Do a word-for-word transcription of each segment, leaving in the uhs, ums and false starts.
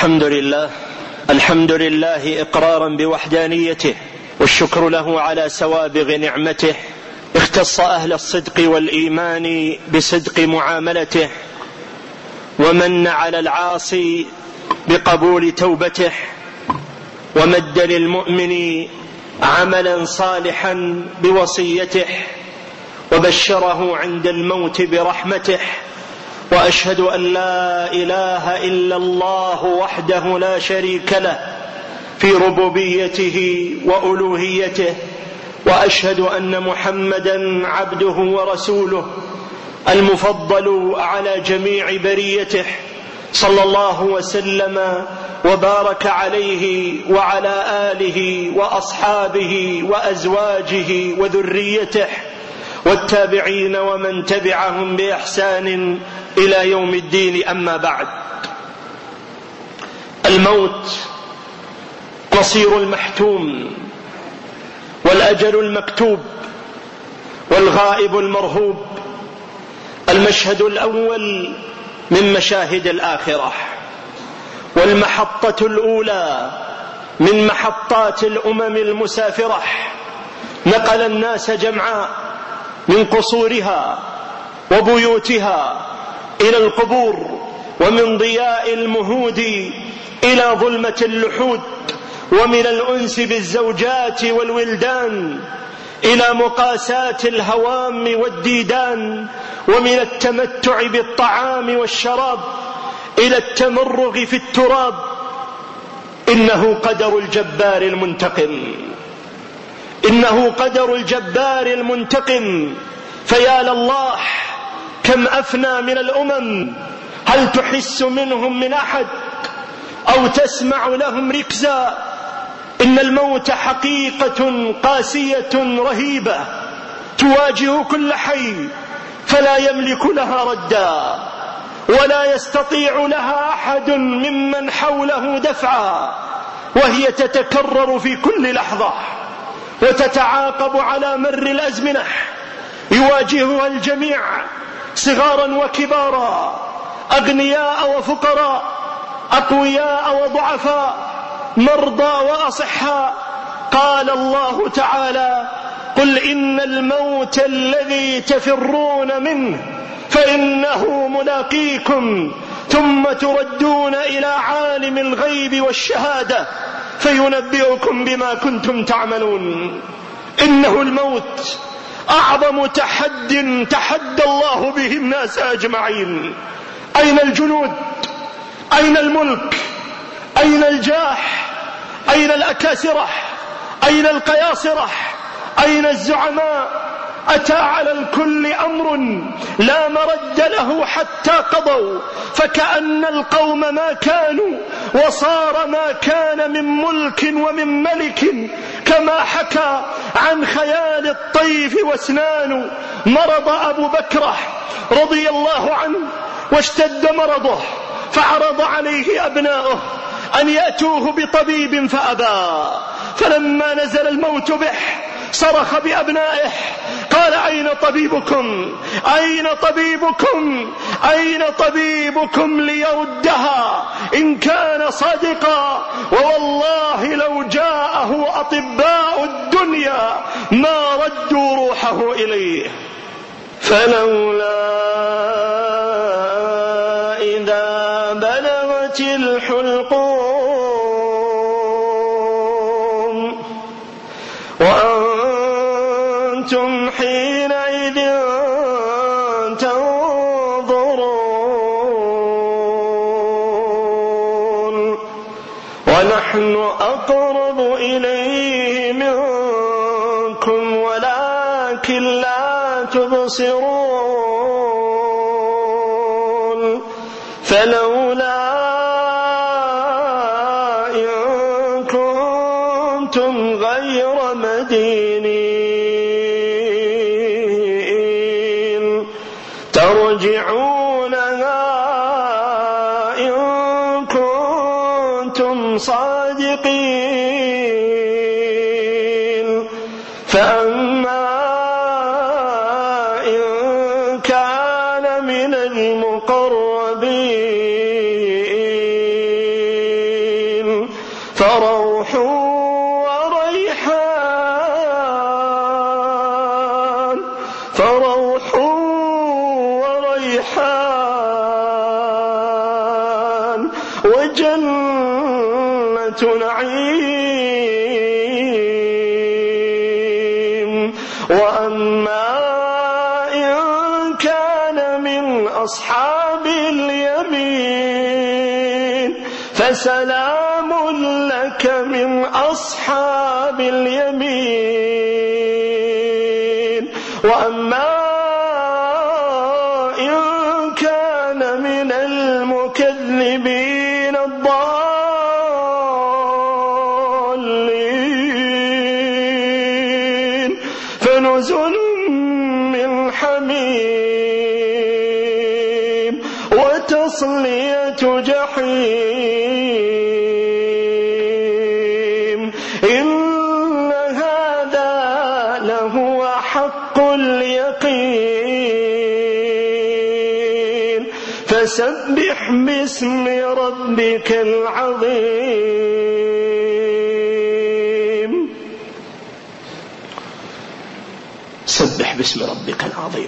الحمد لله الحمد لله إقرارا بوحدانيته، والشكر له على سوابغ نعمته. اختص أهل الصدق والإيمان بصدق معاملته، ومن على العاصي بقبول توبته، ومد للمؤمن عملا صالحا بوصيته، وبشره عند الموت برحمته. وأشهد أن لا إله إلا الله وحده لا شريك له في ربوبيته وألوهيته، وأشهد أن محمدا عبده ورسوله المفضل على جميع بريته، صلى الله وسلم وبارك عليه وعلى آله وأصحابه وأزواجه وذريته والتابعين ومن تبعهم بإحسان إلى يوم الدين. أما بعد، الموت مصير المحتوم، والأجل المكتوب، والغائب المرهوب. المشهد الأول من مشاهد الآخرة، والمحطة الأولى من محطات الأمم المسافرة. نقل الناس جمعاء من قصورها وبيوتها إلى القبور، ومن ضياء المهود إلى ظلمة اللحود، ومن الأنس بالزوجات والولدان إلى مقاسات الهوام والديدان، ومن التمتع بالطعام والشراب إلى التمرغ في التراب. إنه قدر الجبار المنتقم، إنه قدر الجبار المنتقم. فيا لله كم أفنى من الأمم، هل تحس منهم من أحد أو تسمع لهم ركزا؟ إن الموت حقيقة قاسية رهيبة تواجه كل حي، فلا يملك لها ردا، ولا يستطيع لها أحد ممن حوله دفعا، وهي تتكرر في كل لحظة وتتعاقب على مر الأزمنة. يواجهها الجميع، صغارا وكبارا، أغنياء وفقراء، أقوياء وضعفاء، مرضى وأصحاء. قال الله تعالى: قل إن الموت الذي تفرون منه فإنه ملاقيكم، ثم تردون إلى عالم الغيب والشهادة فينبئكم بما كنتم تعملون. إنه الموت أعظم تحد تحدى الله به الناس أجمعين. أين الجنود؟ أين الملك؟ أين الجاه؟ أين الأكاسرة؟ أين القياصرة؟ أين الزعماء؟ أتى على الكل أمر لا مرد له حتى قضوا، فكأن القوم ما كانوا، وصار ما كان من ملك ومن ملك، كما حكى عن خيال الطيف واسنان. مرض أبو بكر رضي الله عنه واشتد مرضه، فعرض عليه أبناؤه أن يأتوه بطبيب فأبى، فلما نزل الموت به صرخ بأبنائه قال: أين طبيبكم؟ أين طبيبكم؟ أين طبيبكم ليردها إن كان صادقا؟ ووالله لو جاءه أطباء الدنيا ما ردوا روحه إليه. فلولا إذا بلغت الحلقوم وأنتم حينئذ تنظرون ونحن أقرب إليه منكم ولكن لا تبصرون. فلولا إن كنتم غير مدينين ترجعونها إن كنتم صادقين. فأما إن كان من المقربين فروح وريحان فروح وريحان وجنة نعيم. وأما إن كان من أصحاب اليمين فسلام لك من أصحاب اليمين. وأما إن كان من المكذبين الضالين فنزل من حميم وتصلية جحيم. إن هذا لهو حق اليقين فسبح باسم ربك العظيم. سبح باسم ربك العظيم.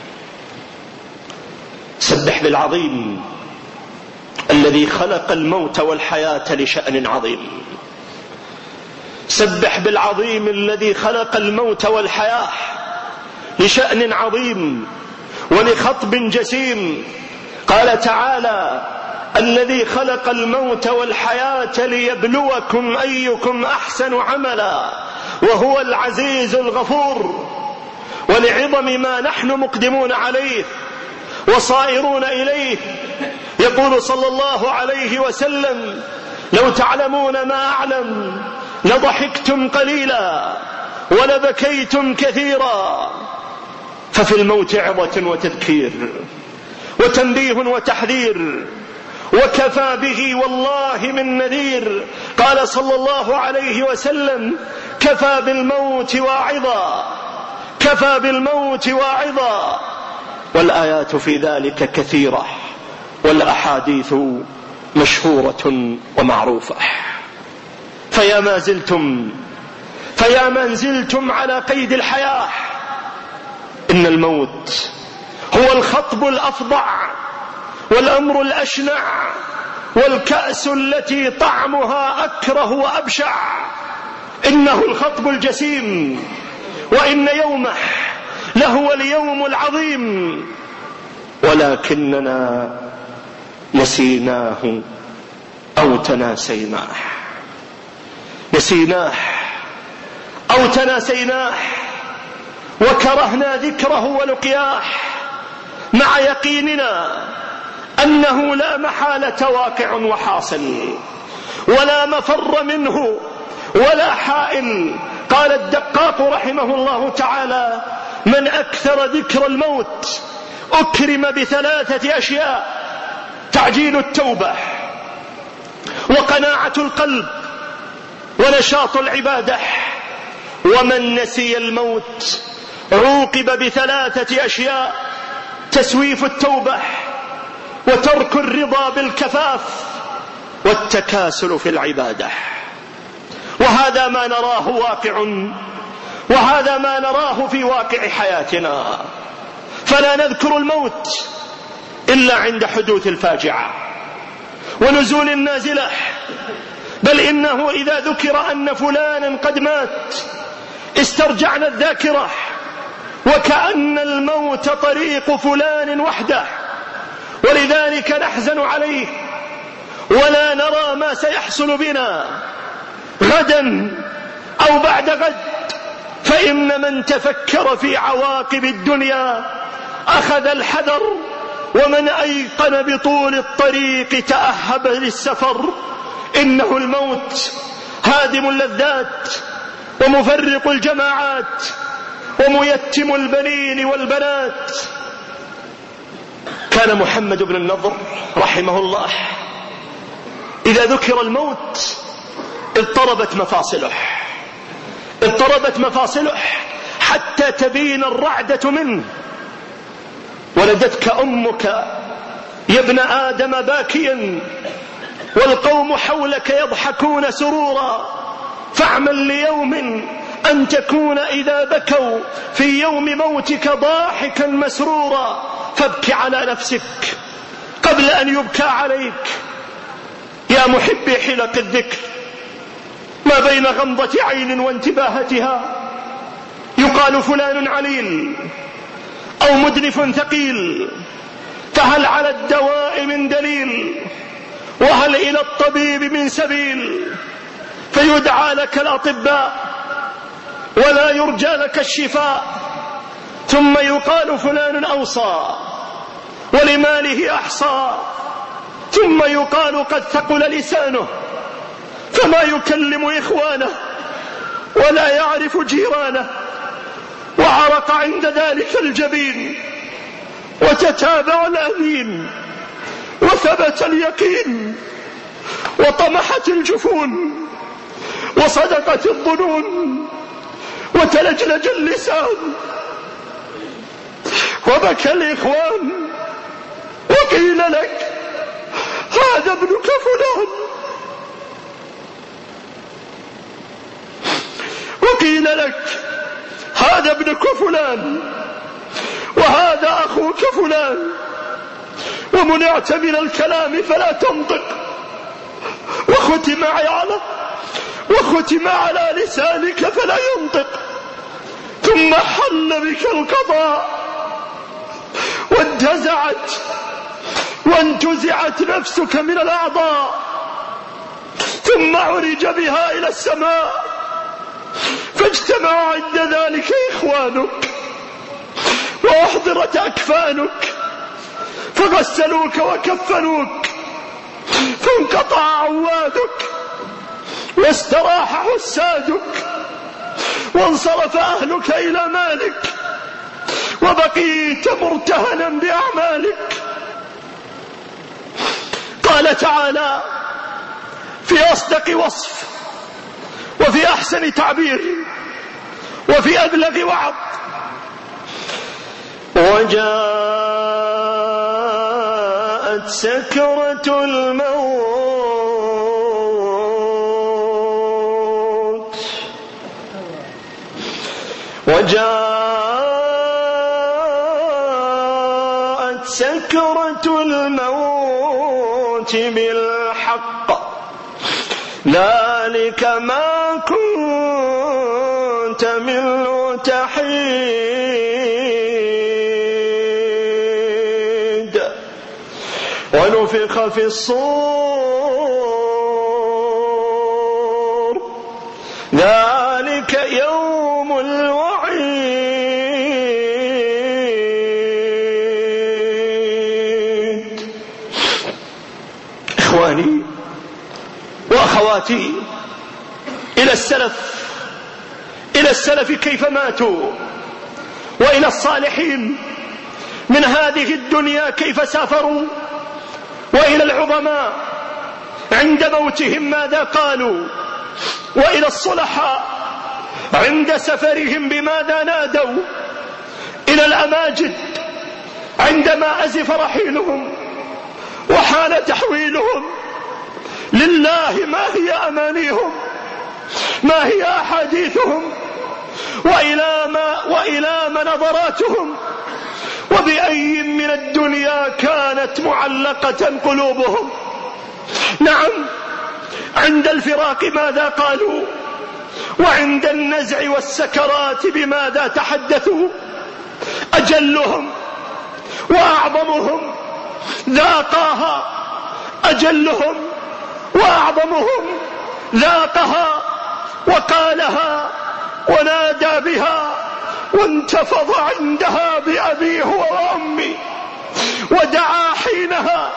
سبح بالعظيم الذي خلق الموت والحياة لشأن عظيم. سبح بالعظيم الذي خلق الموت والحياة لشأن عظيم ولخطب جسيم. قال تعالى: الذي خلق الموت والحياة ليبلوكم أيكم أحسن عملا وهو العزيز الغفور. ولعظم ما نحن مقدمون عليه وصائرون إليه يقول صلى الله عليه وسلم: لو تعلمون ما أعلم لضحكتم قليلا ولبكيتم كثيرا. ففي الموت عظة وتذكير وتنبيه وتحذير وكفى به والله من نذير. قال صلى الله عليه وسلم: كفى بالموت واعظا كفى بالموت واعظا. والآيات في ذلك كثيرة والأحاديث مشهورة ومعروفة. فيا ما زلتم فيا من زلتم على قيد الحياة، إن الموت هو الخطب الأفظع والأمر الأشنع والكأس التي طعمها أكره وأبشع. إنه الخطب الجسيم، وإن يومه لهو اليوم العظيم، ولكننا نسيناه أو تناسيناه نسيناه أو تناسيناه وكرهنا ذكره ولقياه، مع يقيننا أنه لا محالة واقع وحاصل ولا مفر منه ولا حائل. قال الدقاق رحمه الله تعالى: من أكثر ذكر الموت أكرم بثلاثة أشياء: تعجيل التوبة وقناعة القلب ونشاط العبادة. ومن نسي الموت عوقب بثلاثة أشياء: تسويف التوبة وترك الرضا بالكفاف والتكاسل في العبادة. وهذا ما نراه واقع وهذا ما نراه في واقع حياتنا. فلا نذكر الموت إلا عند حدوث الفاجعة ونزول النازلة، بل إنه إذا ذكر أن فلانا قد مات استرجعنا الذاكرة وكأن الموت طريق فلان وحده، ولذلك نحزن عليه ولا نرى ما سيحصل بنا غدا أو بعد غد. فإن من تفكر في عواقب الدنيا أخذ الحذر، ومن أيقن بطول الطريق تأهب للسفر. إنه الموت هادم اللذات ومفرق الجماعات وميتم البنين والبنات. كان محمد بن النضر رحمه الله إذا ذكر الموت اضطربت مفاصله اضطربت مفاصله حتى تبين الرعدة منه. ولدتك أمك يا ابن آدم باكيا والقوم حولك يضحكون سرورا، فاعمل ليوم أن تكون إذا بكوا في يوم موتك ضاحكا مسرورا، فابك على نفسك قبل أن يبكى عليك. يا محبي حلق الذكر، ما بين غمضة عين وانتباهتها يقال فلان عليل أو مدنف ثقيل، فهل على الدواء من دليل وهل إلى الطبيب من سبيل؟ فيدعى لك الأطباء ولا يرجى لك الشفاء، ثم يقال فلان أوصى ولماله أحصى، ثم يقال قد ثقل لسانه فما يكلم إخوانه ولا يعرف جيرانه، وعرق عند ذلك الجبين وتتابع الأنين وثبت اليقين وطمحت الجفون وصدقت الظنون وتلجلج اللسان وبكى الإخوان، وقيل لك هذا ابنك فلان، وقيل لك هذا ابنك فلان وهذا أخوك فلان، ومنعت من الكلام فلا تنطق، وختم على وختم على لسانك فلا ينطق، ثم حل بك القضاء وانتزعت وانتزعت نفسك من الأعضاء، ثم عرج بها إلى السماء، فاجتمعوا عند ذلك إخوانك وأحضرت أكفانك فغسلوك وكفنوك، فانقطع عوادك واستراح حسادك، وانصرف أهلك إلى مالك، وبقيت مرتهنا بأعمالك. قال تعالى في أصدق وصف وفي أحسن تعبير وفي أبلغ وعظ: وجاءت سكرة الموت وجاءت سكرة الموت بالحق، ذلك ما كنت منه تحيد، ونفخ في الصور، ذلك يوم الوعيد. إخواني وأخواتي، إلى السلف إلى السلف كيف ماتوا، وإلى الصالحين من هذه الدنيا كيف سافروا، وإلى العظماء عند موتهم ماذا قالوا، وإلى الصلحاء عند سفرهم بماذا نادوا، إلى الأماجد عندما أزف رحيلهم وحال تحويلهم. لله ما هي أمانيهم، ما هي أحاديثهم، وإلى ما, وإلى ما نظراتهم، وبأي من الدنيا كانت معلقة قلوبهم. نعم، عند الفراق ماذا قالوا، وعند النزع والسكرات بماذا تحدثوا. أجلهم وأعظمهم ذاقاها، أجلهم وأعظمهم ذاقها وقالها ونادى بها وانتفض عندها بأبيه وأمي ودعا حينها.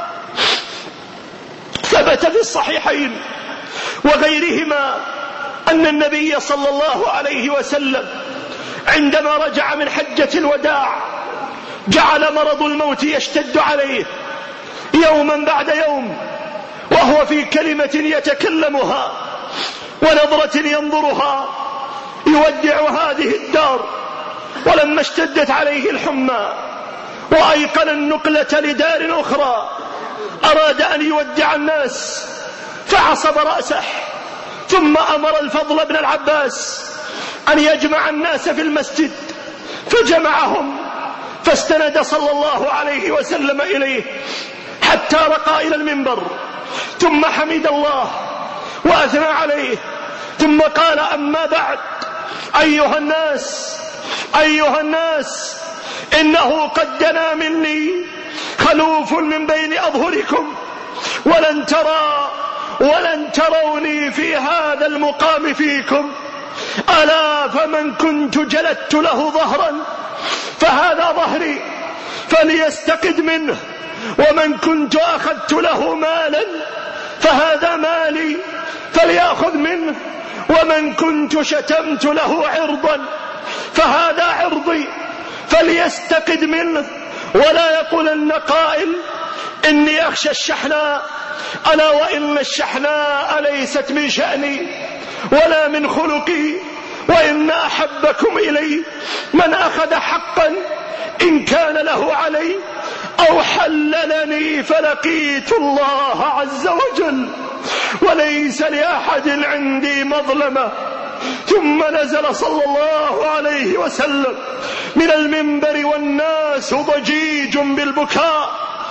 ثبت في الصحيحين وغيرهما أن النبي صلى الله عليه وسلم عندما رجع من حجة الوداع جعل مرض الموت يشتد عليه يوما بعد يوم، وهو في كلمة يتكلمها ونظرة ينظرها يودع هذه الدار. ولما اشتدت عليه الحمى وأيقن النقلة لدار أخرى أراد أن يودع الناس فعصب رأسه، ثم أمر الفضل بن العباس أن يجمع الناس في المسجد، فجمعهم، فاستند صلى الله عليه وسلم إليه حتى رقى إلى المنبر، ثم حمد الله وأثنى عليه، ثم قال: أما بعد، أيها الناس أيها الناس إنه قد دنا مني خلوف من بين أظهركم، ولن ترى ولن تروني في هذا المقام فيكم، ألا فمن كنت جلدت له ظهرا فهذا ظهري فليستقد منه، ومن كنت أخذت له مالا فهذا مالي فليأخذ منه، ومن كنت شتمت له عرضا فهذا عرضي فليستقد منه، ولا يقولن قائل إني أخشى الشحناء، ألا وإن الشحناء ليست من شأني ولا من خلقي، وإن أحبكم إلي من أخذ حقا إن كان له علي أو حللني فلقيت الله عز وجل وليس لأحد عندي مظلمة. ثم نزل صلى الله عليه وسلم من المنبر والناس ضجيج بالبكاء: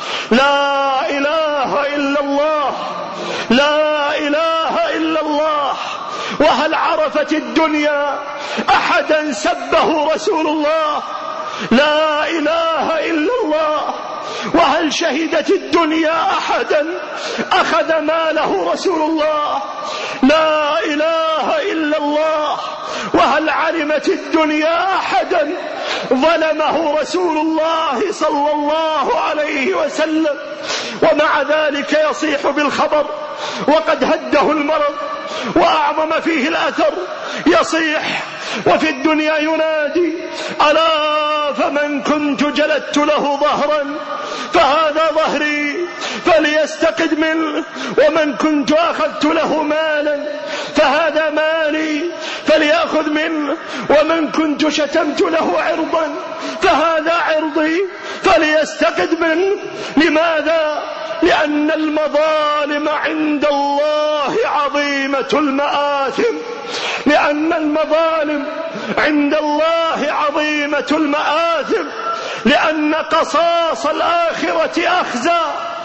لا إله إلا الله، لا إله إلا الله. وهل عرفت الدنيا أحدا سبه رسول الله؟ لا إله إلا الله. وهل شهدت الدنيا أحدا أخذ ماله رسول الله؟ لا إله إلا الله. وهل علمت الدنيا أحدا ظلمه رسول الله صلى الله عليه وسلم؟ ومع ذلك يصيح بالخبر وقد هده المرض وأعظم فيه الأثر، يصيح وفي الدنيا ينادي: ألا فمن كنت جلدت له ظهرا فهذا ظهري فليستقد منه، ومن كنت أخذت له مالا فهذا مالي فليأخذ منه، ومن كنت شتمت له عرضا فهذا عرضي فليستقد منه. لماذا؟ لأن المظالم عند الله عظيمة المآثم، لأن المظالم عند الله عظيمة المآثم، لأن قصاص الآخرة أخزى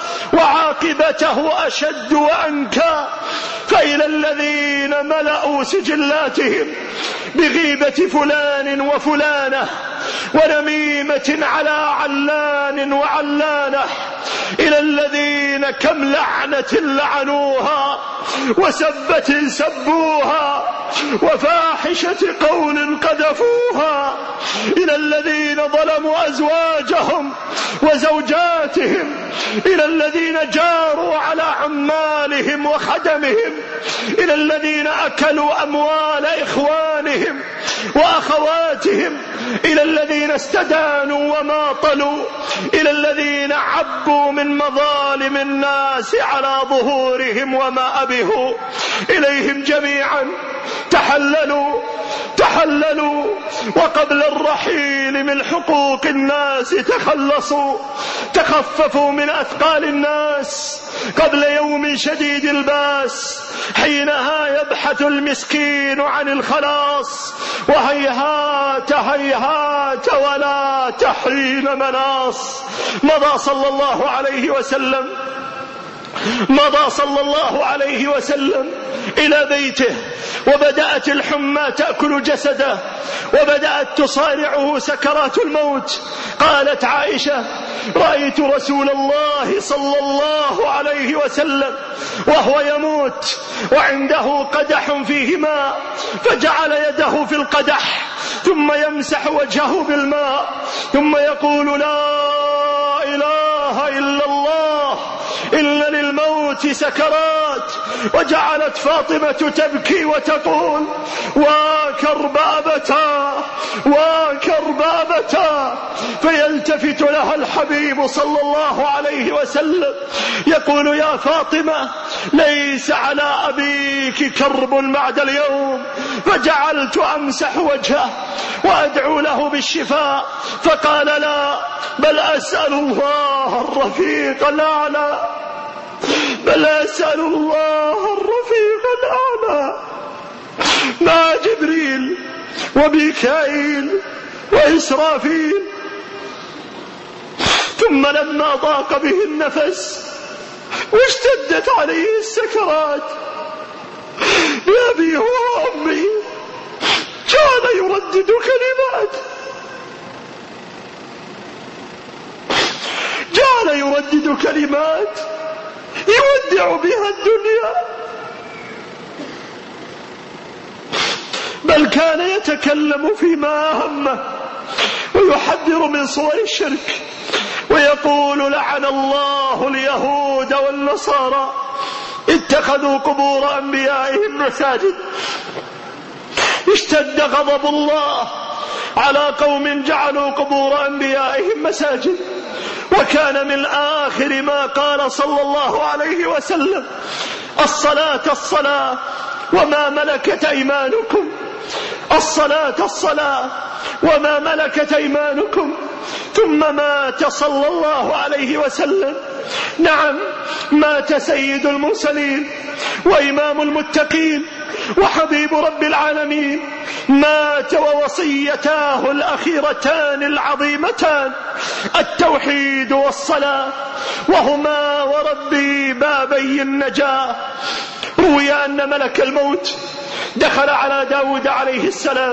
وعاقبته أشد وأنكى. فإلى الذين ملأوا سجلاتهم بغيبة فلان وفلانة ونميمة على علان وعلانة، إلى الذين كم لعنة لعنوها وسبة سبوها وفاحشة قول قذفوها، إلى الذين ظلموا أزواجهم وزوجاتهم، إلى الذين جاروا على عمالهم وخدمهم، إلى الذين أكلوا أموال إخوانهم وأخواتهم، إلى الذين استدانوا وماطلوا، إلى الذين عبوا من مظالم الناس على ظهورهم وما أبهوا، إليهم جميعا تحللوا تحللوا وقبل الرحيل من حقوق الناس تخلصوا، تخففوا من أثقال الناس قبل يوم شديد الباس، حينها يبحث المسكين عن الخلاص، وهيهات هيهات ولا تحين مناص. مضى صلى الله عليه وسلم مضى صلى الله عليه وسلم إلى بيته، وبدأت الحمى تأكل جسده، وبدأت تصارعه سكرات الموت. قالت عائشة: رأيت رسول الله صلى الله عليه وسلم وهو يموت وعنده قدح فيه ماء، فجعل يده في القدح ثم يمسح وجهه بالماء ثم يقول: لا إله إلا الله، إن للموت سكرات. وجعلت فاطمة تبكي وتقول: وكرب أبتا وكرب أبتا. فيلتفت لها الحبيب صلى الله عليه وسلم يقول: يا فاطمة، ليس على أبيك كرب بعد اليوم. فجعلت أمسح وجهه وأدعو له بالشفاء، فقال: لا، بل أسأل الله الرفيق الأعلى بل أسأل الله الرفيق الأعلى مع جبريل وميكائيل وإسرافيل. ثم لما ضاق به النفس واشتدت عليه السكرات بأبي وأمي كان يردد كلمات جعل يردد كلمات يودع بها الدنيا، بل كان يتكلم فيما أهمه ويحذر من صور الشرك ويقول: لعن الله اليهود والنصارى اتخذوا قبور أنبيائهم مساجد. اشتد غضب الله على قوم جعلوا قبور أنبيائهم مساجد، وكان من آخر ما قال صلى الله عليه وسلم: الصلاة الصلاة وما ملكت أيمانكم، الصلاة الصلاة وما ملكت أيمانكم. ثم مات صلى الله عليه وسلم. نعم، مات سيد المرسلين وإمام المتقين وحبيب رب العالمين، مات ووصيتاه الأخيرتان العظيمتان التوحيد والصلاة، وهما وربي بابي النجاة. روي أن ملك الموت دخل على داود عليه السلام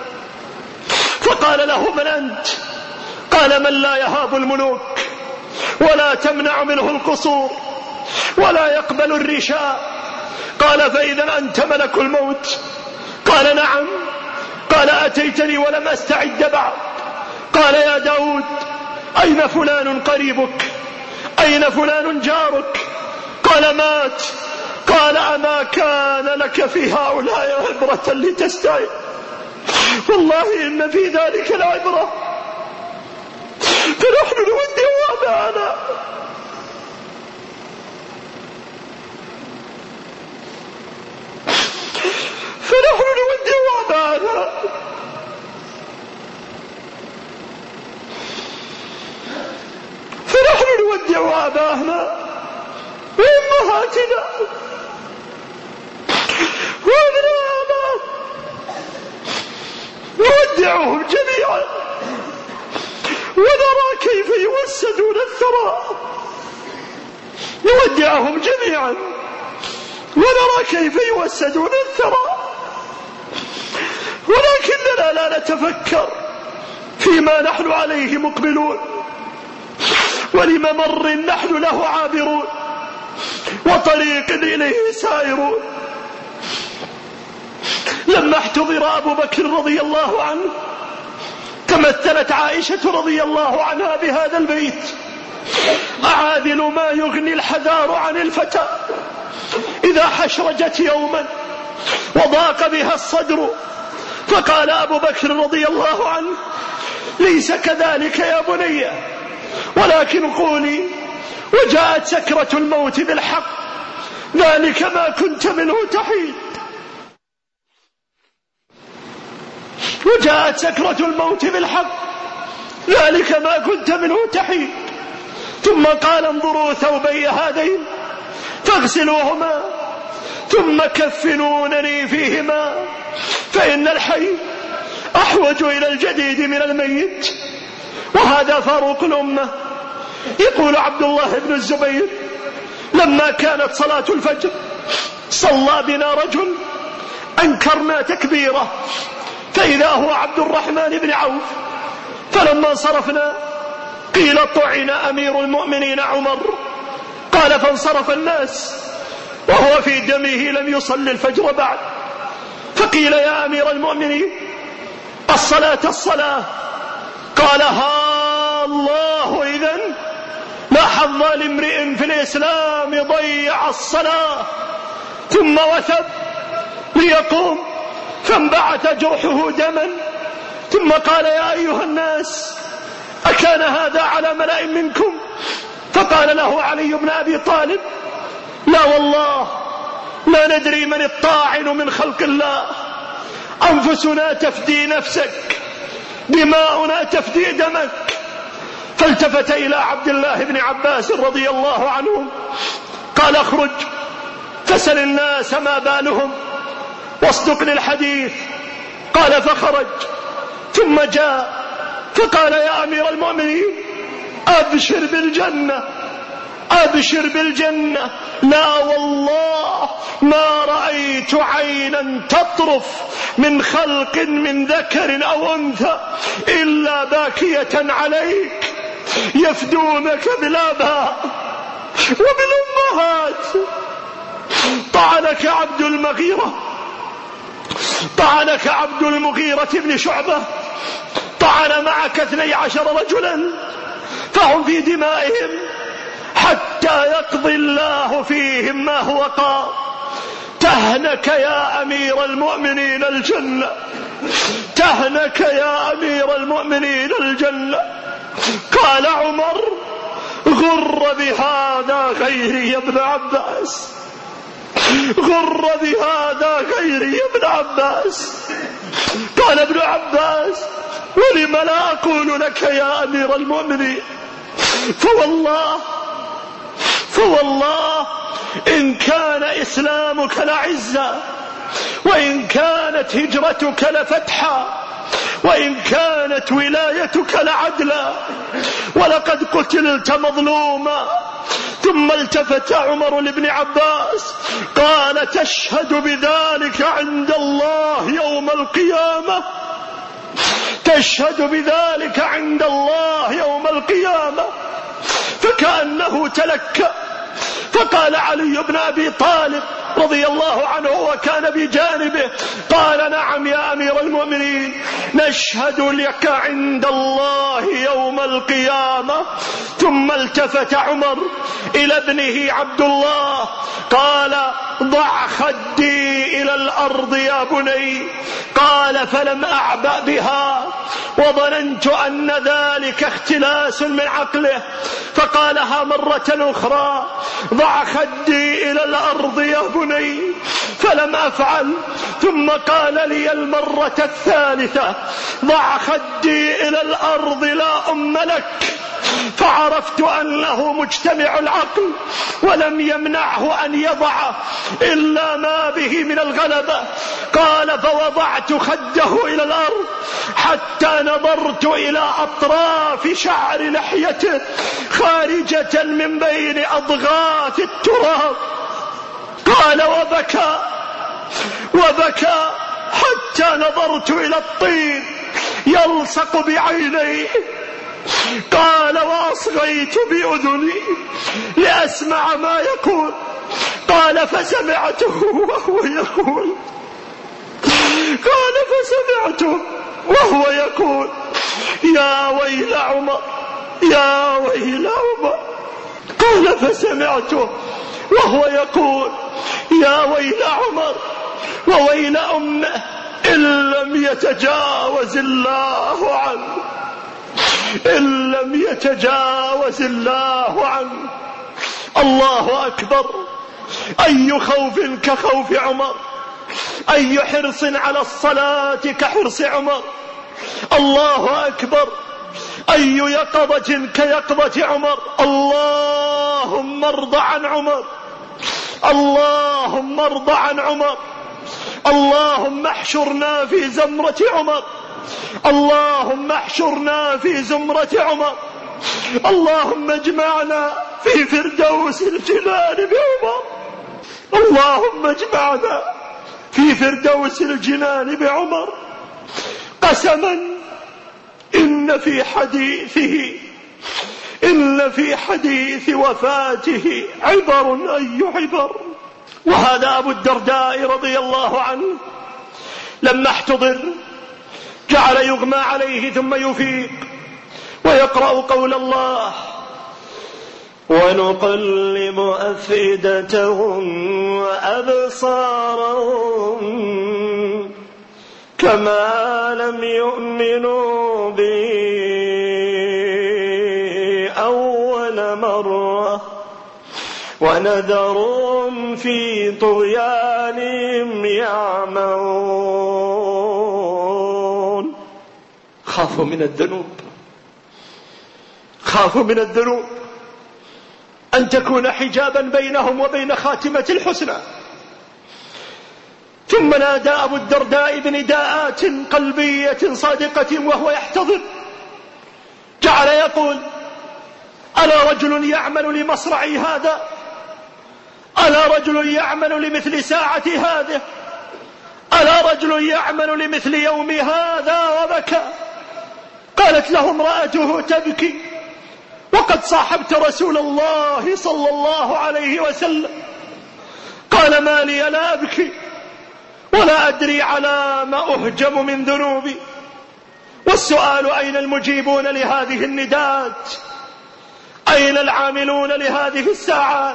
فقال له: من أنت؟ قال: من لا يهاب الملوك ولا تمنع منه القصور ولا يقبل الرشاء. قال: فإذا أنت ملك الموت؟ قال: نعم. قال: أتيتني ولم أستعد بعد. قال: يا داود، أين فلان قريبك؟ أين فلان جارك؟ قال: مات. قال: أما كان لك في هؤلاء عبرة لتستعد؟ والله إن في ذلك العبرة. فنحن نودع أبانا، فنحن نودع أبانا فنحن نودع أبانا وأمهاتنا وأبناءنا، نودعهم جميعا ونرى كيف يوسدون الثرى. نودعهم جميعا ونرى كيف يوسدون الثرى، ولكننا لا نتفكر فيما نحن عليه مقبلون، ولممر نحن له عابرون، وطريق إليه سائرون. لما احتضر أبو بكر رضي الله عنه تمثلت عائشة رضي الله عنها بهذا البيت: أعاذل ما يغني الحذار عن الفتى إذا حشرجت يوما وضاق بها الصدر. فقال أبو بكر رضي الله عنه: ليس كذلك يا بني، ولكن قولي: وجاءت سكرة الموت بالحق، ذلك ما كنت منه تحيد. وجاءت سكرة الموت بالحق، ذلك ما كنت منه تحيد. ثم قال: انظروا ثوبي هذين فاغسلوهما ثم كفنونني فيهما، فإن الحي أحوج إلى الجديد من الميت. وهذا فاروق الأمة. يقول عبد الله بن الزبير: لما كانت صلاة الفجر صلى بنا رجل أنكرنا تكبيره، فإذا هو عبد الرحمن بن عوف. فلما انصرفنا قيل: طعن أمير المؤمنين عمر. قال: فانصرف الناس وهو في دمه لم يصل الفجر بعد. فقيل: يا أمير المؤمنين، الصلاة الصلاة. قال: ها الله، إذن لا حظ لامرئ في الإسلام ضيع الصلاة. ثم وثب ليقوم فانبعث جرحه دما، ثم قال: يا أيها الناس، أكان هذا على ملأ منكم؟ فقال له علي بن أبي طالب: لا والله، لا ندري من الطاعن من خلق الله، أنفسنا تفدي نفسك، دماؤنا تفدي دمك. فالتفت إلى عبد الله بن عباس رضي الله عنه قال اخرج فسل الناس ما بالهم واصدقني الحديث. قال فخرج ثم جاء فقال يا أمير المؤمنين أبشر بالجنة أبشر بالجنة. لا والله ما رأيت عينا تطرف من خلق من ذكر أو أنثى إلا باكية عليك يفدونك بالآباء وبالأمهات. طعنك عبد المغيرة طعنك عبد المغيرة بن شعبة، طعن معك اثني عشر رجلا فهم في دمائهم حتى يقضي الله فيهم ما هو قال. تهنك يا أمير المؤمنين الجنة، تهنك يا أمير المؤمنين الجنة. قال عمر غر بهذا غيري يا ابن عباس، غر بهذا غيري يا ابن عباس. قال ابن عباس ولم لا أقول لك يا أمير المؤمنين؟ فوالله فوالله إن كان إسلامك لعزة، وإن كانت هجرتك لفتحا، وإن كانت ولايتك لعدلا، ولقد قتلت مظلوما. ثم التفت عمر لابن عباس قال تشهد بذلك عند الله يوم القيامة، تشهد بذلك عند الله يوم القيامة. فكأنه تلكأ فقال علي بن أبي طالب رضي الله عنه وكان بجانبه قال نعم يا أمير المؤمنين نشهد لك عند الله يوم القيامة. ثم التفت عمر إلى ابنه عبد الله قال ضع خدي إلى الأرض يا بني. قال فلم أعبأ بها وظننت أن ذلك اختلاس من عقله، فقالها مرة أخرى ضع خدي إلى الأرض يا بني، فلم أفعل. ثم قال لي المرة الثالثة ضع خدي إلى الأرض لا أم لك، فعرفت أنه مجتمع العقل ولم يمنعه أن يضع إلا ما به من الغلبة. قال فوضعت خده إلى الأرض حتى نظرت إلى أطراف شعر لحيته خارجة من بين أضغاث التراب. قال وبكى وبكى حتى نظرت إلى الطين يلصق بعينيه. قال وأصغيت بأذني لأسمع ما يقول. قال فسمعته وهو يقول قال فسمعته وهو يقول يا ويل عمر يا ويل عمر. قال فسمعته وهو يقول يا ويل عمر وويل أمه إن لم يتجاوز الله عنه، إن لم يتجاوز الله عنه. الله أكبر. أي خوف كخوف عمر، أي حرص على الصلاة كحرص عمر. الله أكبر. أي يقظة كيقظة عمر. اللهم ارض عن عمر، اللهم ارض عن عمر. اللهم احشرنا في زمرة عمر، اللهم احشرنا في زمرة عمر. اللهم اجمعنا في فردوس الجنان بعمر، اللهم اجمعنا في فردوس الجنان بعمر. قسما إن في حديثه إن في حديث وفاته عبر أي عبر. وهذا أبو الدرداء رضي الله عنه لما احتضر جعل يغمى عليه ثم يفيق ويقرأ قول الله ونقلب أفئدتهم وأبصارهم كما لم يؤمنوا به أول مرة ونذرهم في طغيانهم يعمهون. خافوا من الذنوب، خافوا من الذنوب أن تكون حجابا بينهم وبين خاتمة الحسنى. ثم نادى أبو الدرداء بنداءات قلبية صادقة وهو يحتضر، جعل يقول: ألا رجل يعمل لمصرعي هذا؟ ألا رجل يعمل لمثل ساعة هذه؟ ألا رجل يعمل لمثل يوم هذا؟ وبكى. قالت له امرأته تبكي: وقد صاحبت رسول الله صلى الله عليه وسلم. قال: ما لي لا أبكي ولا أدري على ما أهجم من ذنوبي. والسؤال: أين المجيبون لهذه النداءات؟ أين العاملون لهذه الساعات؟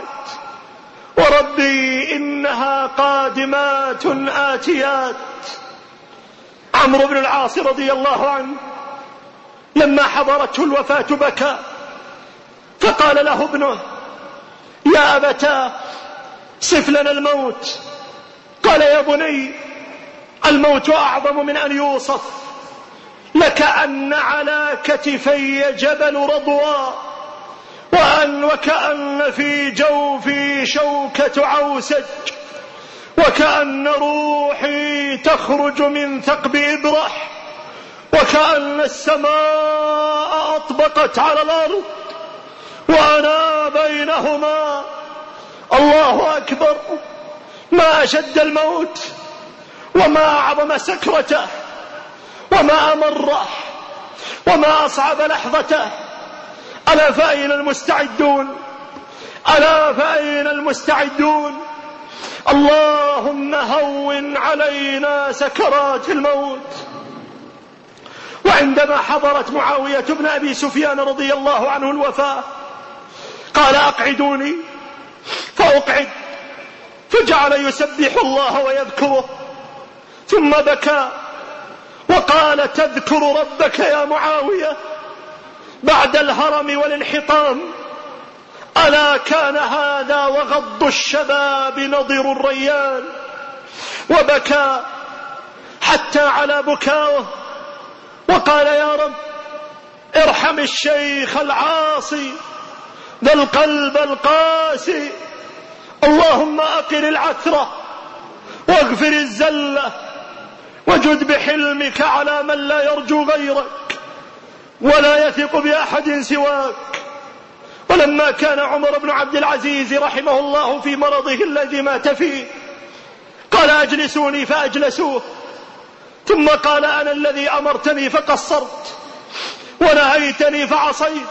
وربي إنها قادمات آتيات. عمرو بن العاص رضي الله عنه لما حضرته الوفاة بكى، فقال له ابنه: يا أبتاه صف لنا الموت. قال: يا بني الموت أعظم من أن يوصف، لكأن على كتفي جبل رضوى، وأن وكأن في جوفي شوكة عوسج، وكأن روحي تخرج من ثقب إبرح، وكأن السماء أطبقت على الأرض وأنا بينهما. الله أكبر! ما أشد الموت، وما أعظم سكرته، وما أمره، وما أصعب لحظته. ألا فأين المستعدون؟ ألا فأين المستعدون؟ اللهم هون علينا سكرات الموت. وعندما حضرت معاوية بن أبي سفيان رضي الله عنه الوفاة، قال: أقعدوني، فأقعد، فجعل يسبح الله ويذكره، ثم بكى وقال: تذكر ربك يا معاوية بعد الهرم والانحطام؟ ألا كان هذا وغض الشباب نظر الريان. وبكى حتى على بكاؤه وقال: يا رب ارحم الشيخ العاصي ذا القلب القاسي، اللهم أقل العثرة واغفر الزلة، وجد بحلمك على من لا يرجو غيرك ولا يثق بأحد سواك. ولما كان عمر بن عبد العزيز رحمه الله في مرضه الذي مات فيه، قال: أجلسوني، فأجلسوه، ثم قال: أنا الذي أمرتني فقصرت، ونهيتني فعصيت،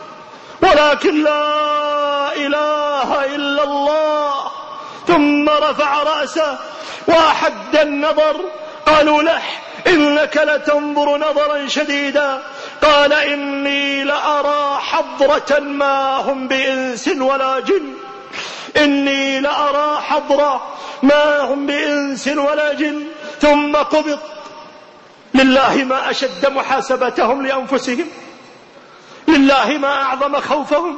ولكن لا إله إلا الله. ثم رفع رأسه وأحد النظر. قالوا له: إنك لتنظر نظرا شديدا. قال: إني لأرى حضرة ما هم بإنس ولا جن، إني لأرى حضرة ما هم بإنس ولا جن. ثم قبض. لله ما أشد محاسبتهم لأنفسهم، لله ما أعظم خوفهم.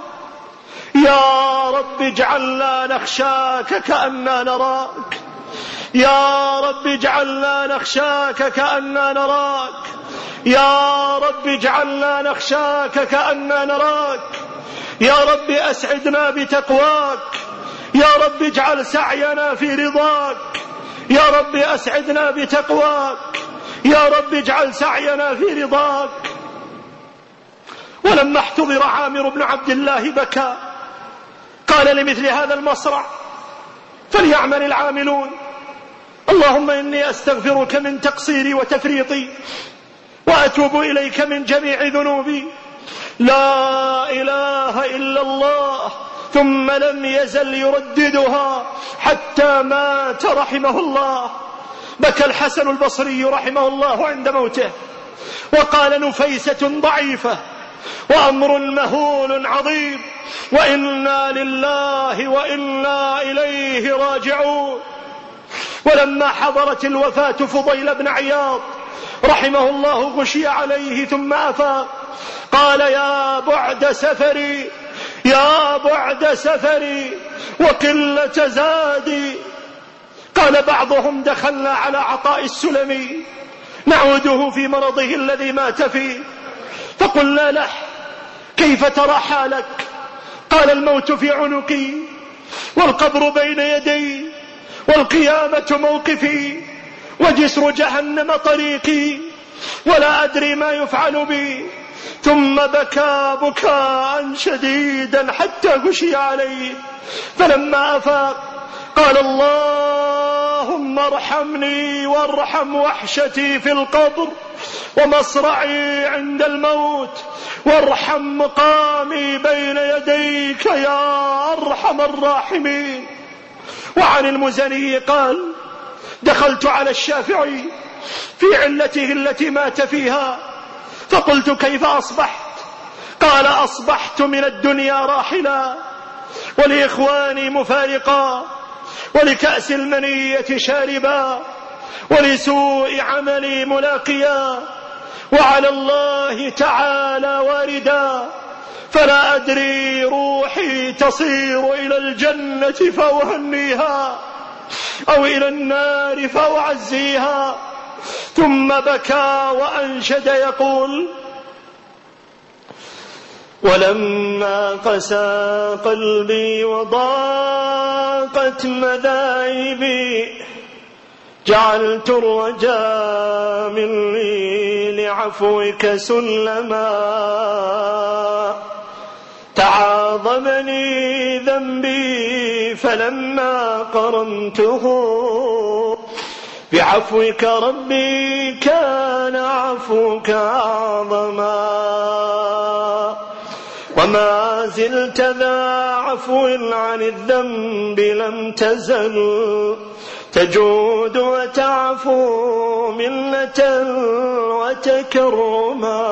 يا رب اجعلنا نخشاك كأننا نراك، يا رب اجعلنا نخشاك كأننا نراك، يا رب اجعلنا نخشاك كأننا نراك. يا رب أسعدنا بتقواك، يا رب اجعل سعينا في رضاك، يا رب أسعدنا بتقواك، يا رب اجعل سعينا في رضاك. ولما احتضر عامر بن عبد الله بكى، قال: لمثل هذا المصرع فليعمل العاملون. اللهم إني أستغفرك من تقصيري وتفريطي، وأتوب إليك من جميع ذنوبي. لا إله إلا الله. ثم لم يزل يرددها حتى مات رحمه الله. بكى الحسن البصري رحمه الله عند موته، وقال: نفيسة ضعيفة وأمر مهول عظيم، وإنا لله وإنا إليه راجعون. ولما حضرت الوفاة فضيل بن عياض رحمه الله غشي عليه ثم أفاق. قال: يا بعد سفري، يا بعد سفري وقلة زادي. قال بعضهم: دخلنا على عطاء السلمي نعوده في مرضه الذي مات فيه، فقلنا له: كيف ترى حالك؟ قال الموت في عنقي والقبر بين يدي والقيامة موقفي وجسر جهنم طريقي ولا أدري ما يفعل بي. ثم بكى بكاء شديدا حتى غشي عليه، فلما أفاق قال اللهم ارحمني وارحم وحشتي في القبر ومصرعي عند الموت وارحم مقامي بين يديك يا أرحم الراحمين. وعن المزني قال دخلت على الشافعي في علته التي مات فيها فقلت كيف أصبحت؟ قال أصبحت من الدنيا راحلا ولإخواني مفارقا ولكأس المنية شاربا ولسوء عملي ملاقيا وعلى الله تعالى واردا، فلا أدري روحي تصير إلى الجنة فأهنيها أو إلى النار فأعزيها. ثم بكى وأنشد يقول ولما قسى قلبي وضاقت مذاهبي جعلت الرجاء مني لعفوك سلما تعاظمني ذنبي فلما قرنته بعفوك ربي كان عفوك أعظما وما زلت ذا عفو عن الذنب لم تزل تجود وتعفو منة وتكرما.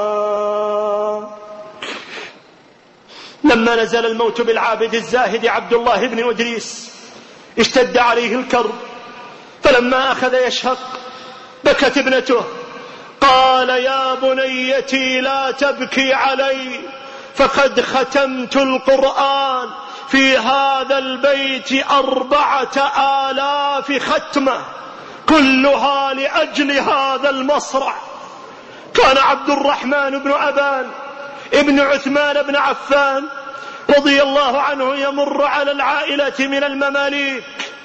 لما نزل الموت بالعابد الزاهد عبد الله بن إدريس اشتد عليه الكرب، فلما أخذ يشهق بكت ابنته قال يا بنيتي لا تبكي علي فقد ختمت القرآن في هذا البيت أربعة آلاف ختمة كلها لأجل هذا المصرع. كان عبد الرحمن بن أبان ابن عثمان بن عفان رضي الله عنه يمر على العائلة من المماليك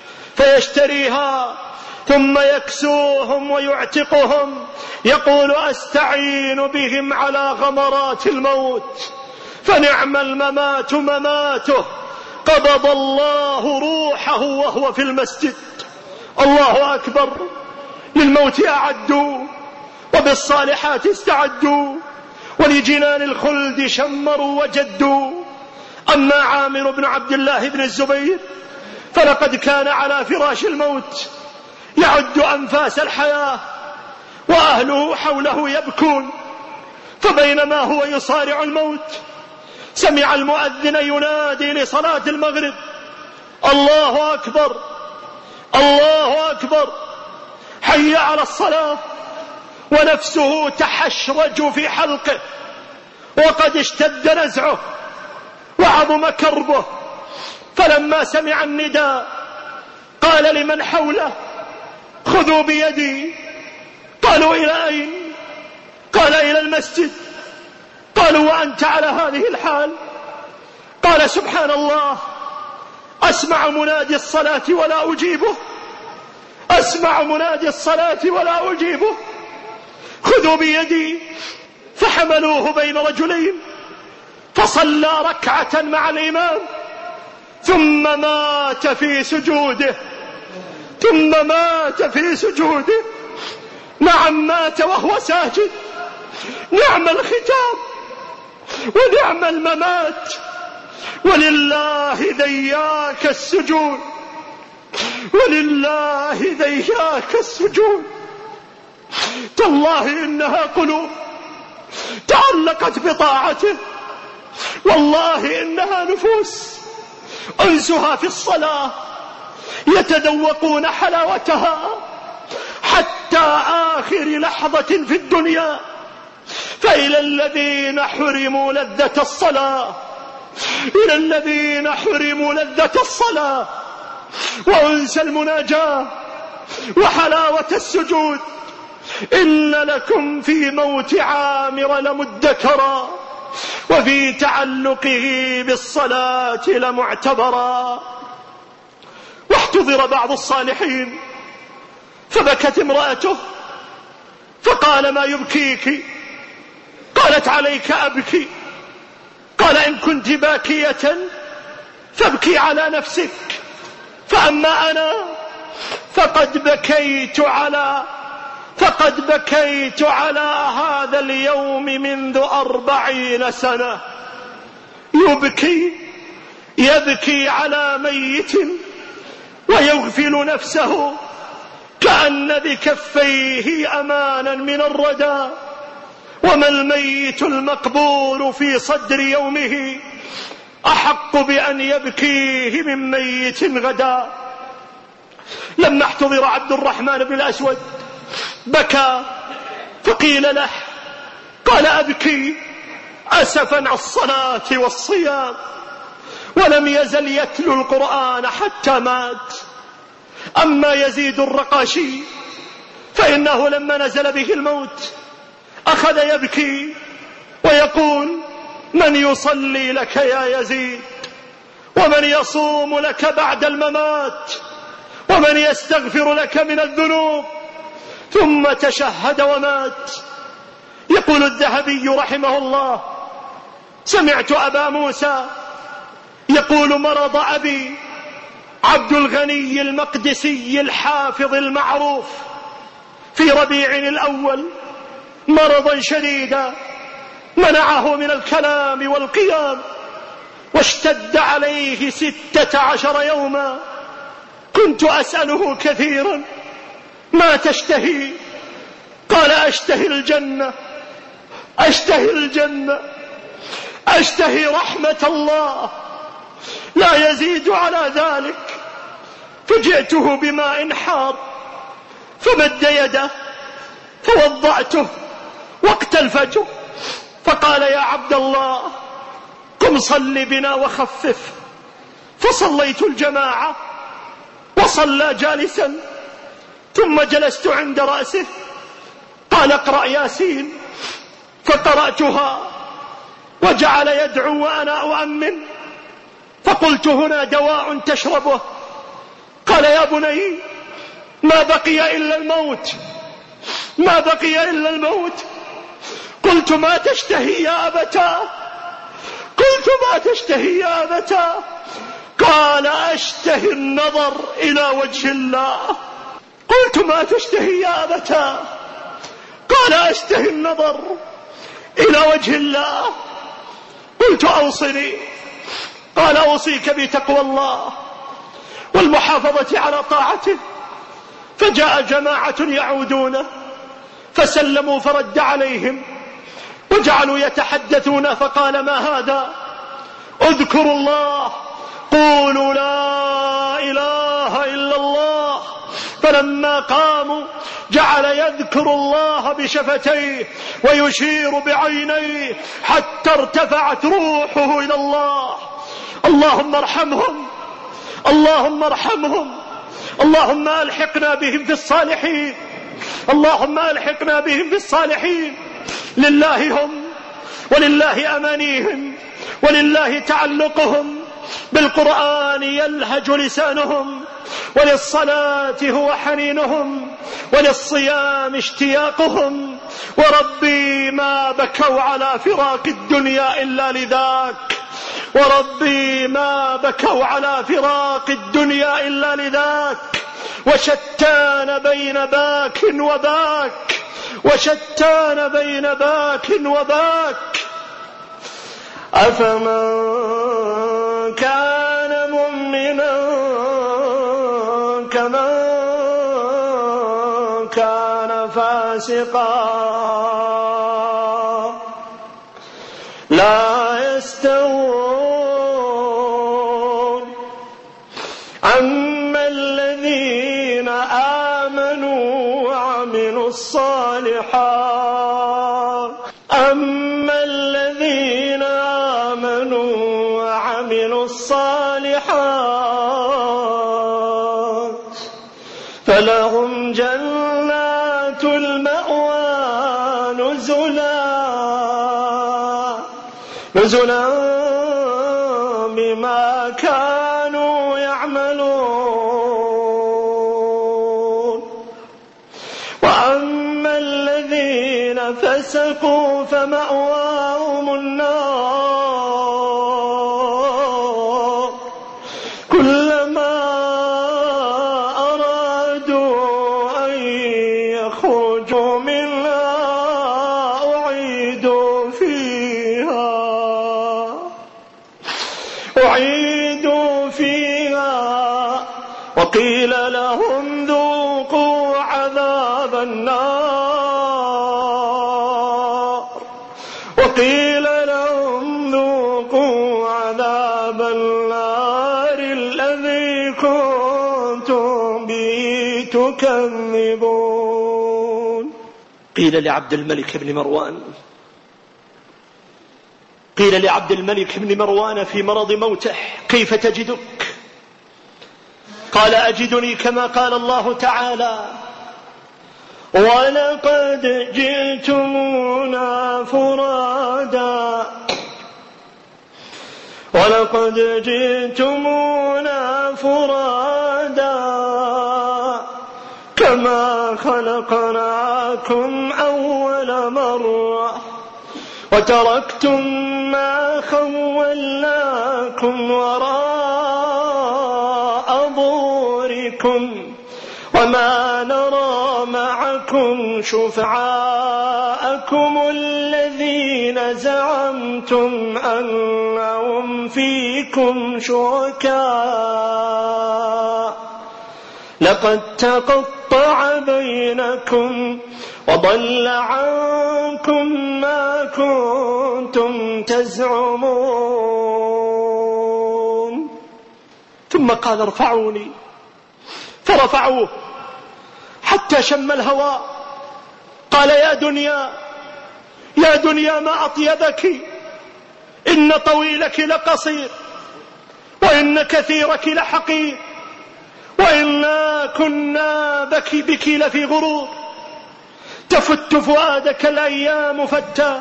فيشتريها ثم يكسوهم ويعتقهم، يقول أستعين بهم على غمرات الموت، فنعم الممات مماته قبض الله روحه وهو في المسجد. الله أكبر، للموت أعدوا وبالصالحات استعدوا ولجنان الخلد شمروا وجدوا. أما عامر بن عبد الله بن الزبير فلقد كان على فراش الموت يعد أنفاس الحياة وأهله حوله يبكون، فبينما هو يصارع الموت سمع المؤذن ينادي لصلاة المغرب الله أكبر الله أكبر حي على الصلاة، ونفسه تحشرج في حلقه وقد اشتد نزعه وعظم كربه. فلما سمع النداء قال لمن حوله خذوا بيدي. قالوا إلى أين؟ قال إلى المسجد. قالوا وأنت على هذه الحال؟ قال سبحان الله، أسمع منادي الصلاة ولا أجيبه، أسمع منادي الصلاة ولا أجيبه، خذوا بيدي. فحملوه بين رجلين فصلى ركعة مع الإمام ثم مات في سجوده، ثم مات في سجوده. نعم مات وهو ساجد. نعم الختام ونعم الممات، ولله ذياك السجود، ولله ذياك السجود. تالله إنها قلوب تعلقت بطاعته، والله إنها نفوس أنسها في الصلاة يتذوقون حلاوتها حتى آخر لحظة في الدنيا. فإلى الذين حرموا لذة الصلاة، إلى الذين حرموا لذة الصلاة وأنس المناجاة وحلاوة السجود، إن لكم في موت عامر لمدكرا وفي تعلقه بالصلاة لمعتبرا. واحتضر بعض الصالحين فبكت امرأته فقال: ما يبكيك؟ قالت: عليك أبكي. قال: إن كنت باكية فابكي على نفسك، فأما أنا فقد بكيت على فقد بكيت على هذا اليوم منذ أربعين سنة. يبكي يبكي على ميت ويغفل نفسه كأن بكفيه أمانا من الردى، وما الميت المقبور في صدر يومه أحق بأن يبكيه من ميت غدا. لما احتضر عبد الرحمن بن الأسود بكى فقيل له، قال: أبكي أسفا على الصلاة والصيام، ولم يزل يتلو القرآن حتى مات. أما يزيد الرقاشي فإنه لما نزل به الموت أخذ يبكي ويقول: من يصلي لك يا يزيد، ومن يصوم لك بعد الممات، ومن يستغفر لك من الذنوب. ثم تشهد ومات. يقول الذهبي رحمه الله: سمعت أبا موسى يقول: مرض أبي عبد الغني المقدسي الحافظ المعروف في ربيع الأول مرضا شديدا منعه من الكلام والقيام، واشتد عليه ستة عشر يوما. كنت أسأله كثيرا: ما تشتهي؟ قال: أشتهي الجنة، أشتهي الجنة، أشتهي رحمة الله، لا يزيد على ذلك. فجئته بماء حار فمد يده فوضعته وقت الفجر، فقال: يا عبد الله قم صل بنا وخفف. فصليت الجماعة وصلى جالسا، ثم جلست عند رأسه. قال: اقرأ ياسين. فقرأتها وجعل يدعو وأنا أؤمن. فقلت: هنا دواء تشربه. قال: يا بني ما بقي إلا الموت، ما بقي إلا الموت. قلت: ما تشتهي يا أبتاه؟ قلت: ما تشتهي يا أبتاه؟ قال: أشتهي النظر إلى وجه الله. قلت: ما تشتهي يا أبتاه؟ قال: أشتهي النظر إلى وجه الله. قلت: أوصني. قال: أوصيك بتقوى الله والمحافظة على طاعته. فجاء جماعة يعودون فسلموا فرد عليهم وجعلوا يتحدثون، فقال: ما هذا؟ اذكروا الله، قولوا لا إله إلا الله. فلما قاموا جعل يذكر الله بشفتيه ويشير بعينيه حتى ارتفعت روحه إلى الله. اللهم ارحمهم، اللهم ارحمهم، اللهم ألحقنا بهم في الصالحين، اللهم ألحقنا بهم في الصالحين. لله هم، ولله أمانيهم، ولله تعلقهم، بالقرآن يلهج لسانهم، وللصلاة هو حنينهم، وللصيام اشتياقهم. وربي ما بكوا على فراق الدنيا إلا لذاك، وربي ما بكوا على فراق الدنيا إلا لذاك. وشتان بين باك وباك، وشتان بين باك وباك. أفمن كان مؤمنا كمن كان فاسقا لا يستوون. أما الذين آمنوا وعملوا الصالحات أما الذين آمنوا وعملوا الصالحات فلهم جنات المأوى نزلا نزلا بما كانوا يعملون. وأما الذين فسقوا فمأواهم النار كلما أرادوا أن يخرجوا منها أعيدوا فيها أعيدوا فيها وقيل لهم ذوقوا عذاب النار وقيل لهم ذوقوا عذاب النار الذي كنتم به تكذبون. قيل لعبد الملك بن مروان قيل لعبد الملك بن مروان في مرض موته: كيف تجدك؟ قال: أجدني كما قال الله تعالى: ولقد جئتمونا فرادا ولقد جئتمونا فرادا كما خلقناكم أول مرة وتركتم ما خولناكم وراء ظهوركم وما نرى معكم شفعاءكم الذين زعمتم أنهم فيكم شركاء لقد تقطع بينكم وضل عنكم ما كنتم تزعمون. ثم قال: ارفعوني، فرفعوه حتى شم الهواء. قال: يا دنيا يا دنيا ما أطيبك، إن طويلك لقصير وإن كثيرك لحقير وإنا كنا بك بك لفي غرور. تفت فؤادك الأيام فتا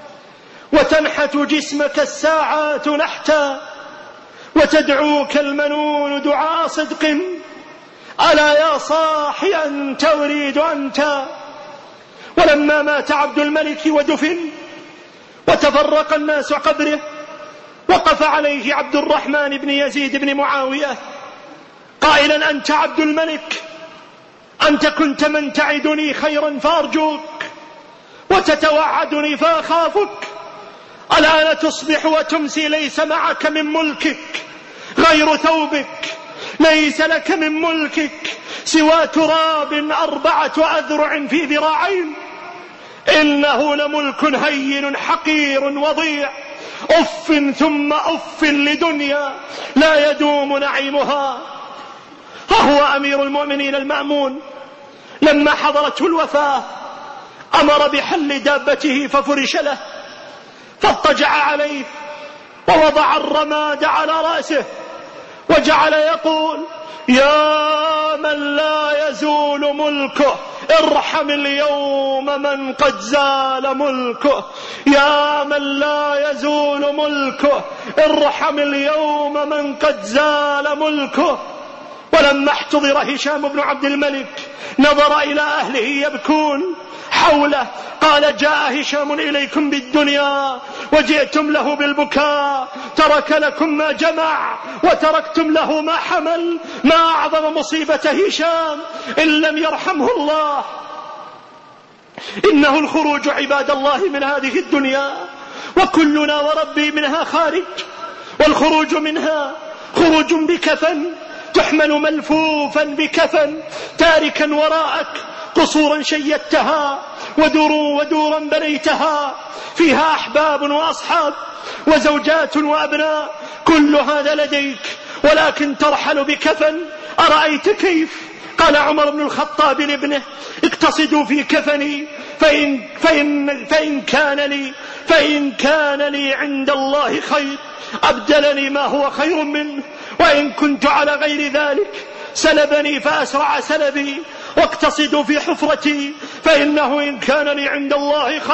وتنحت جسمك الساعات نحتا وتدعوك المنون دعاء صدق. ألا يا صاحي أنت أريد أنت. ولما مات عبد الملك ودفن وتفرق الناس قبره وقف عليه عبد الرحمن بن يزيد بن معاوية قائلا: أنت عبد الملك، أنت كنت من تعدني خيرا فأرجوك وتتوعدني فأخافك. الآن تصبح وتمسي ليس معك من ملكك غير ثوبك، ليس لك من ملكك سوى تراب أربعة أذرع في ذراعين. إنه لملك هين حقير وضيع، أف ثم أف لدنيا لا يدوم نعيمها. وهو أمير المؤمنين المأمون لما حضرته الوفاة أمر بحل دابته ففرش له، فاضطجع عليه ووضع الرماد على رأسه وجعل يقول: يا من لا يزول ملكه ارحم اليوم من قد زال ملكه، يا من لا يزول ملكه ارحم اليوم من قد زال ملكه. ولما احتضر هشام بن عبد الملك نظر إلى أهله يبكون حوله، قال: جاء هشام إليكم بالدنيا وجئتم له بالبكاء، ترك لكم ما جمع وتركتم له ما حمل. ما أعظم مصيبة هشام إن لم يرحمه الله. إنه الخروج عباد الله من هذه الدنيا وكلنا وربي منها خارج، والخروج منها خروج بكفن تحمل ملفوفا بكفن، تاركا وراءك قصورا شيدتها ودور ودورا بنيتها فيها أحباب وأصحاب وزوجات وأبناء، كل هذا لديك ولكن ترحل بكفن. أرأيت كيف؟ قال عمر بن الخطاب لابنه: اقتصدوا في كفني فإن, فإن, فإن, كان لي فإن كان لي عند الله خير أبدلني ما هو خير منه، وإن كنت على غير ذلك سلبني فأسرع سلبي. واقتصدوا في حفرتي فإنه إن كان لي عند الله خير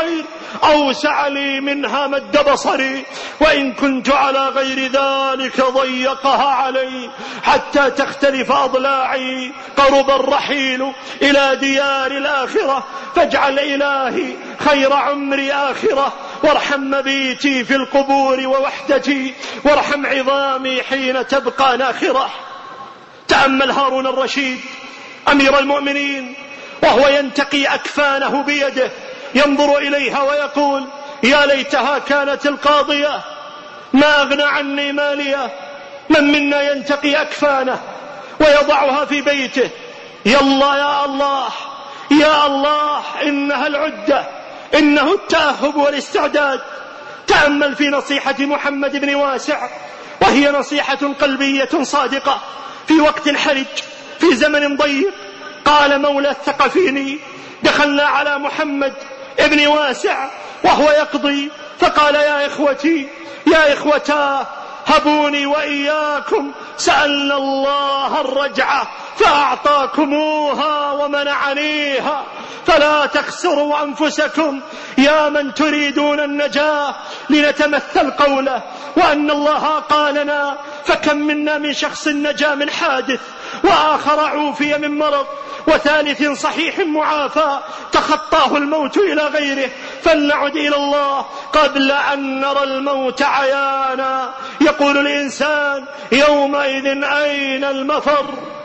أوسع لي منها مد بصري، وإن كنت على غير ذلك ضيقها علي حتى تختلف أضلاعي. قرب الرحيل إلى ديار الآخرة، فاجعل إلهي خير عمري آخرة، وارحم مبيتي في القبور ووحدتي، وارحم عظامي حين تبقى ناخرة. تأمل هارون الرشيد أمير المؤمنين وهو ينتقي أكفانه بيده، ينظر إليها ويقول: يا ليتها كانت القاضية، ما أغنى عني مالية. من منا ينتقي أكفانه ويضعها في بيته؟ يلا يا الله يا الله، إنها العدة، إنه التأهب والاستعداد. تأمل في نصيحة محمد بن واسع، وهي نصيحة قلبية صادقة في وقت حرج، في زمن ضيق. قال مولى الثقفيني: دخلنا على محمد ابن واسع وهو يقضي، فقال: يا إخوتي يا إخوتاه، هبوني وإياكم سألنا الله الرجعة فأعطاكموها ومنعنيها، فلا تخسروا أنفسكم يا من تريدون النجاة. لنتمثل قوله وأن الله قالنا، فكم منا من شخص نجا من حادث، وآخر عوفي من مرض، وثالث صحيح معافى تخطاه الموت إلى غيره. فلنعد إلى الله قبل أن نرى الموت عيانا. يقول الإنسان يومئذ أين المفر؟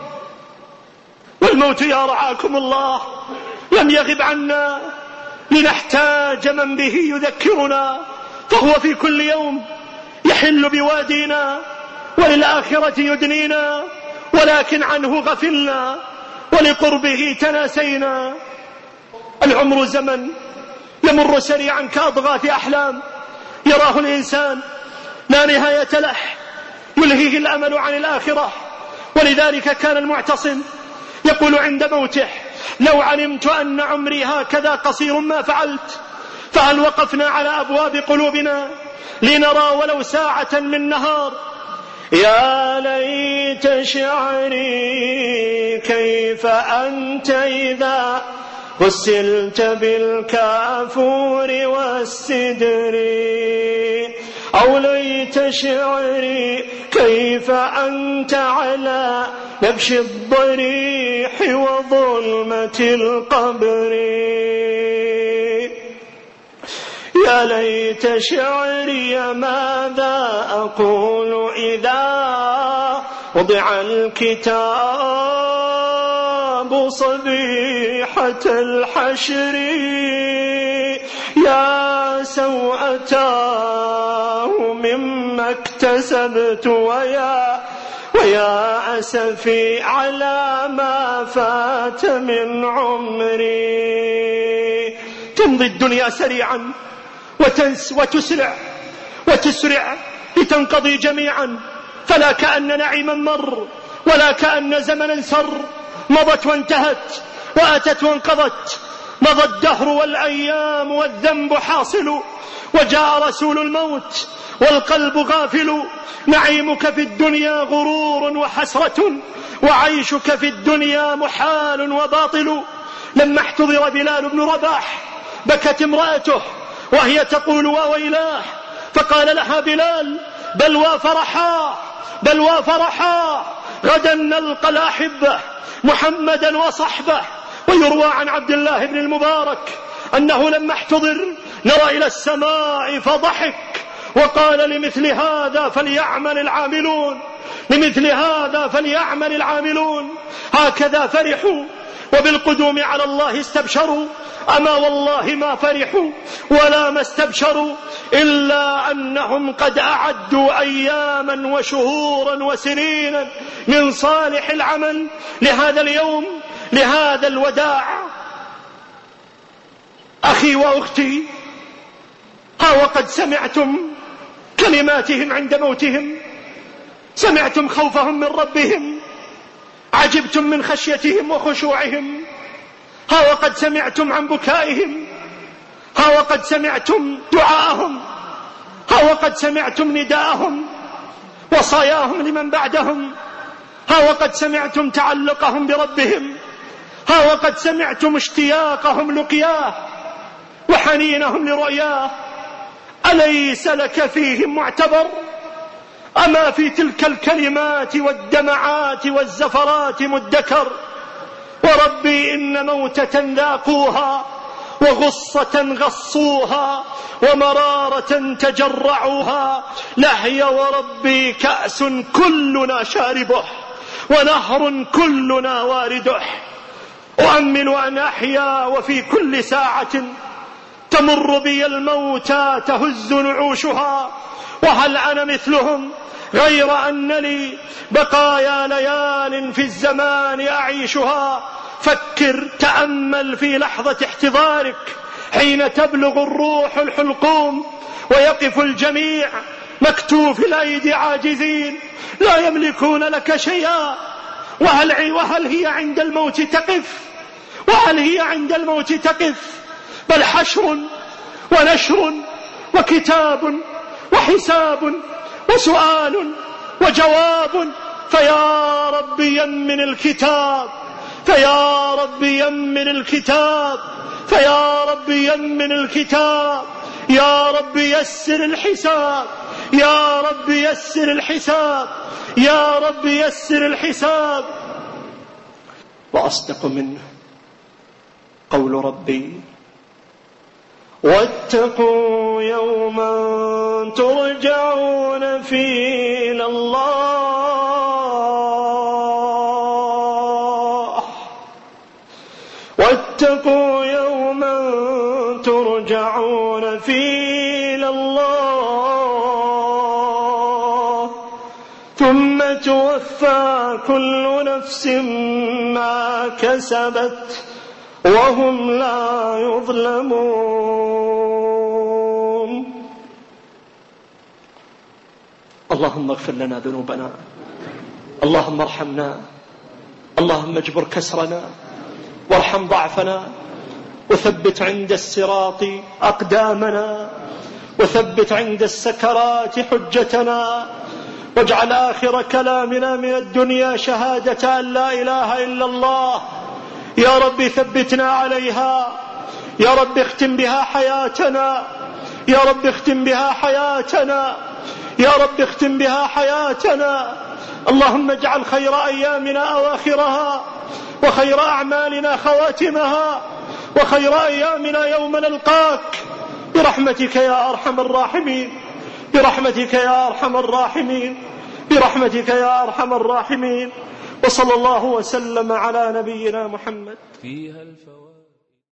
والموت يا رعاكم الله لم يغب عنا لنحتاج من به يذكرنا، فهو في كل يوم يحل بوادينا، وللآخرة يدنينا، ولكن عنه غفلنا ولقربه تناسينا. العمر زمن يمر سريعا كأضغاث أحلام يراه الإنسان لا نهاية له، يلهيه الأمل عن الآخرة. ولذلك كان المعتصم يقول عند موته: لو علمت أن عمري هكذا قصير ما فعلت، فهل وقفنا على أبواب قلوبنا لنرى ولو ساعة من نهار؟ يا ليت شعري كيف أنت إذا غسلت بالكافور والسدر، أو ليت شعري كيف أنت على نبش الضريح وظلمة القبر. يا ليت شعري ماذا أقول إذا وضع الكتاب صبيحة الحشر. يا سوءتاه مما اكتسبت، ويا ويا أسفي على ما فات من عمري. تمضي الدنيا سريعا وتنس وتسرع وتسرع لتنقضي جميعا، فلا كأن نعيما مر ولا كأن زمنا سر. مضت وانتهت وأتت وانقضت، مضى الدهر والأيام والذنب حاصل، وجاء رسول الموت والقلب غافل. نعيمك في الدنيا غرور وحسرة، وعيشك في الدنيا محال وباطل. لما احتضر بلال بن رباح بكت امرأته وهي تقول: وويلاه. فقال لها بلال: بلوى فرحا بلوى فرحا، غدا نلقى الأحبة محمدا وصحبه. ويروى عن عبد الله بن المبارك أنه لما احتضر نرى إلى السماء فضحك وقال: لمثل هذا فليعمل العاملون، لمثل هذا فليعمل العاملون. هكذا فرحوا وبالقدوم على الله استبشروا، أما والله ما فرحوا ولا ما استبشروا، إلا أنهم قد أعدوا أياما وشهورا وسنينا من صالح العمل لهذا اليوم، لهذا الوداع. أخي وأختي، ها وقد سمعتم كلماتهم عند موتهم، سمعتم خوفهم من ربهم، عجبتم من خشيتهم وخشوعهم. ها وقد سمعتم عن بكائهم، ها وقد سمعتم دعاءهم، ها وقد سمعتم نداءهم، وصاياهم لمن بعدهم. ها وقد سمعتم تعلقهم بربهم، ها وقد سمعتم اشتياقهم لقياه. وحنينهم لرؤياه، أليس لك فيهم معتبر؟ أما في تلك الكلمات والدمعات والزفرات مدكر؟ وربي إن موتة ذاقوها وغصة غصوها ومرارة تجرعوها، لهي وربي كأس كلنا شاربه ونهر كلنا وارده. أؤمل أن أحيا وفي كل ساعة تمر بي الموتى تهز نعوشها، وهل أنا مثلهم غير أن لي بقايا ليال في الزمان أعيشها؟ فكر، تأمل في لحظة احتضارك حين تبلغ الروح الحلقوم ويقف الجميع مكتوف الأيدي عاجزين لا يملكون لك شيئا. وهل, وهل هي عند الموت تقف؟ وهل هي عند الموت تقف؟ بل حشر ونشر وكتاب وحساب وسؤال وجواب. فيا رب يمن الكتاب، فيا رب يمن الكتاب، فيا رب يمن الكتاب، يا رب يسر الحساب، يا رب يسر الحساب، يا رب يسر الحساب. وأصدق منه قول ربي: واتقوا يوما ترجعون فيه إلى الله، واتقوا يوما ترجعون فيه إلى الله ثم توفى كل نفس ما كسبت وهم لا يظلمون. اللهم اغفر لنا ذنوبنا، اللهم ارحمنا، اللهم اجبر كسرنا وارحم ضعفنا، وثبت عند الصراط أقدامنا، وثبت عند السكرات حجتنا، واجعل آخر كلامنا من الدنيا شهادة أن لا إله إلا الله. يا رب ثبتنا عليها، يا رب اختم بها حياتنا، يا رب اختم بها حياتنا، يا رب اختم بها حياتنا. اللهم اجعل خير أيامنا أواخرها، وخير أعمالنا خواتمها، وخير أيامنا يوم نلقاك برحمتك يا أرحم الراحمين، برحمتك يا أرحم الراحمين، برحمتك يا أرحم الراحمين. وصلى الله وسلم على نبينا محمد. فيها الفوائد.